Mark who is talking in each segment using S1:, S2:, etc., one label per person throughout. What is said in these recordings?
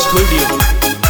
S1: Studio.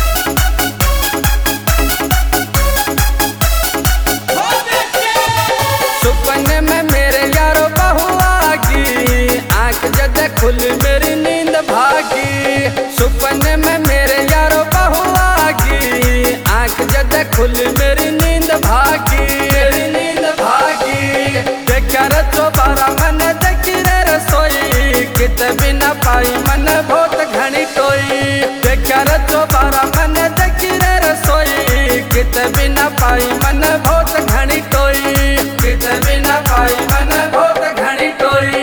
S2: सुपने में मेरे यारो बहू आगी, आंख जद खुल मेरी नींद भागी। सुपने में मेरे यारो बहू आगी, आंख जद खुल मेरी नींद भागी। मेरी नींद भागी देखकर तो बारा मन देखी रे रसोई, कित बिना पाई मन बहुत घनी टोई। देखकर तो बारा मन देखी रे रसोई, कित बिना पाई मन बहुत घनी टोई। कित बिना पाई मन बहुत घनी टोई।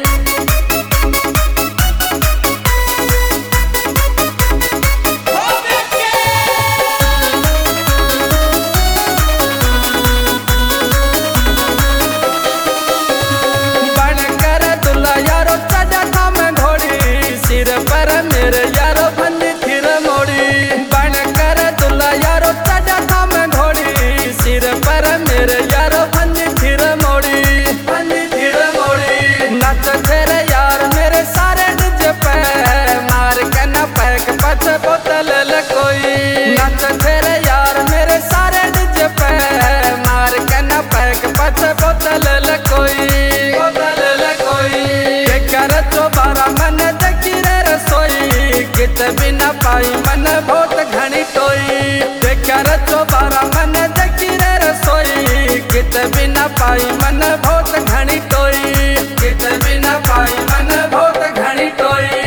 S2: बनकर दुल्हा यारो चढ़ा था मैं घोड़ी, सिर पर मेरे यारो बंदी थिर मोड़ी। बनकर दुल्हा यारो चढ़ा था मैं घोड़ी, सिर पर मेरे यारो बंदी थिर मोड़ी। बंदी थिर मोड़ी नच तेरे यार मेरे सारे डिज पे, मार के न पैक पच बोतल ले कोई। नच तेरे यार मेरे सारे डिज पे, मार के न पैक पच बोतल ले कोई। बोतल ले कोई कर तो बारा मन देखी रे रसोई, कित बिना पाई मन बहुत घनी टोई। कर तो बारा मन देखी रे रसोई, कित बिना पाई मन बहुत घनी टोई। कित बिना पाई मन बहुत घनी टोई।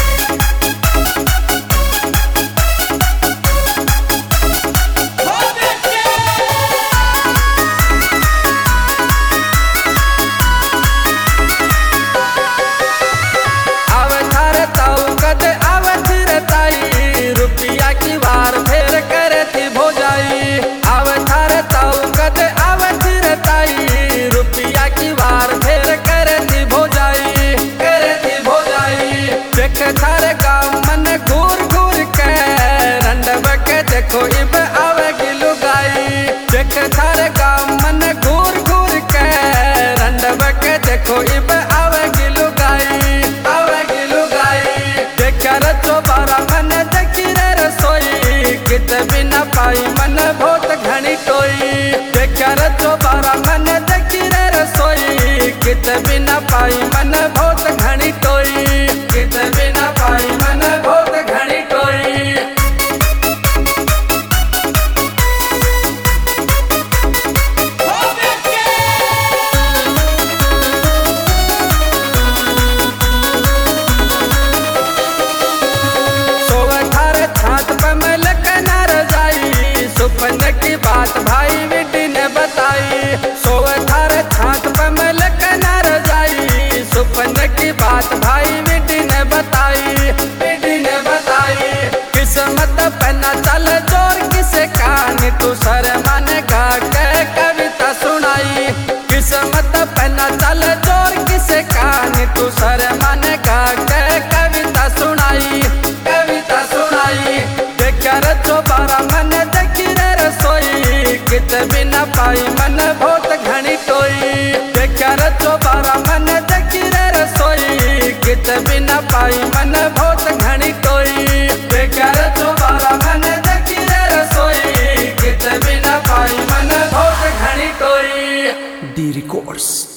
S2: रुपया की वार फेर करे थी भोजाई। आव थार ताऊ कद आव थिर ताई, रुपया की वार फेर करे थी भोजाई। करे थी भोजाई देख थार गाँव मन घूर घूर के, रंडब के देखो इब आवे गिलु गाई। देख थार गाँव मन घूर घूर के, रंडब के देखो इब आवे गिलु गाई। आवे गिलु गाई देख तो बारा मन देखी रे रसोई, कित बिना पाई मन बहुत घनी टोई। देखकर तो बारा मन देखी रे रसोई, कित बिना पाई मन बहुत घनी टोई। कित बिना पाई मन बहुत घनी टोई। सुपने की बात भाई बेटी ने बताई, सोए थारे छात पे मैं लेकर न जाई। सुपने की बात भाई बेटी ने बताई। बेटी ने बताई किस्मत पे न चल जोर किसे कहानी, तू सर माने गा के कविता सुनाई। किस्मत पे न चल जोर किसे कहानी, तू सर माने गा के कविता सुनाई। कविता सुनाई देखकर तो बारा मन देखी रे रसोई, कित बिना पाई मन बहुत घनी टोई। देखकर तो बारा मन देखी रे रसोई, कित बिना पाई मन बहुत घनी टोई। देखकर तो बारा मन देखी रे रसोई, कित बिना पाई मन बहुत घनी टोई।
S1: D records.